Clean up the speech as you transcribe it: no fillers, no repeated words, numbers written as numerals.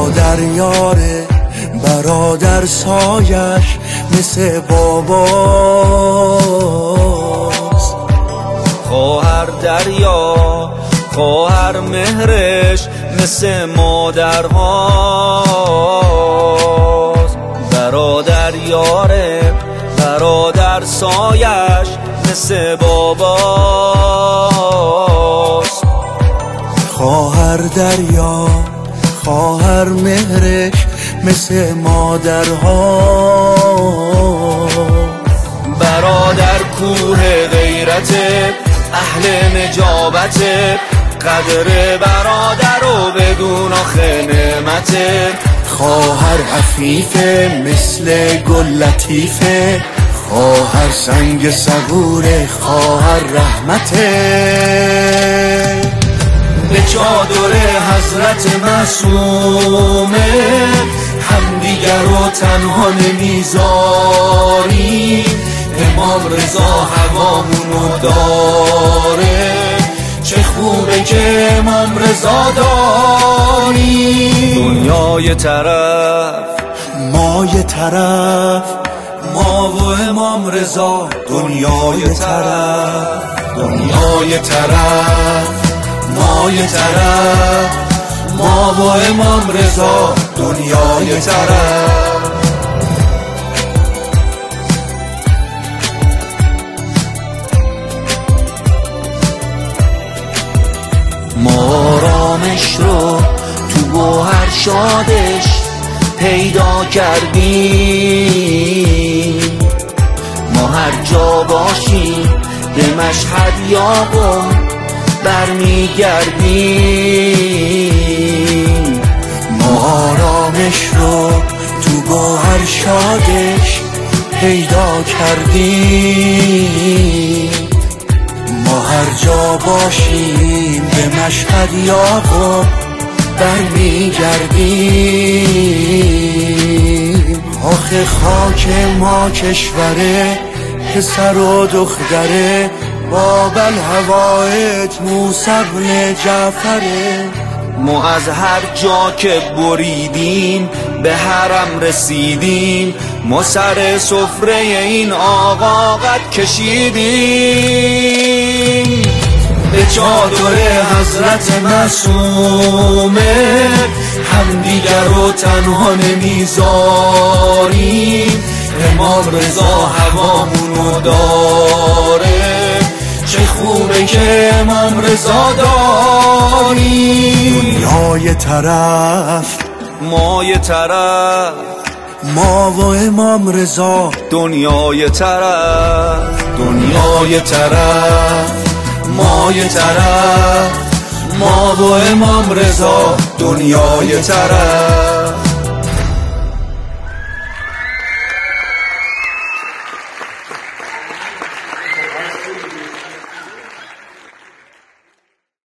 برادر یاره، برادر سایش مثل باباست. خواهر دریا، خواهر مهرش مثل مادرهاست. برادر یاره، برادر سایش مثل باباست. خواهر دریا، خواهر مهرش مثل مادرهاست. برادر کوه غیرت، اهل نجابت، قدر برادر و بدون آخه نعمت. خواهر عفیفه مثل گل لطیفه، خواهر سنگ صبوره، خواهر رحمته. به چادر حضرت معصومه همدیگر رو تنها نمیذاریم. امام رضا هوامونو داره، چه خوبه که امام رضا داریم. دنیای طرف، ما یه طرف، ما و امام رضا. دنیای طرف، دنیای طرف، ما یه طرف، ما و امام رضا. دنیای طرف. ما آرامش رو تو گوهر شادش پیدا کردیم. ما هر جا باشیم به مشهد یا قم برمیگردیم. ما آرامش رو تو گوهر شادش پیدا کردیم. ما هر جا باشیم به مشهد یا قم برمیگردیم. آخه خاک ما کشوره، پسر و دختره، باب الهوایت موسی بن جعفره. ما از هر جا که بریدیم به حرم رسیدیم. ما سر سفره این آقا قد کشیدیم. به چادر حضرت معصومه همدیگر رو تنها نمیذاریم. امام رضا هوامونو داره، چه خوبه که امام رضا داریم. دنیای طرف، ما یه طرف، ما و امام رضا. دنیای طرف، دنیای طرف، ما یه طرف، ما و امام رضا. دنیای طرف.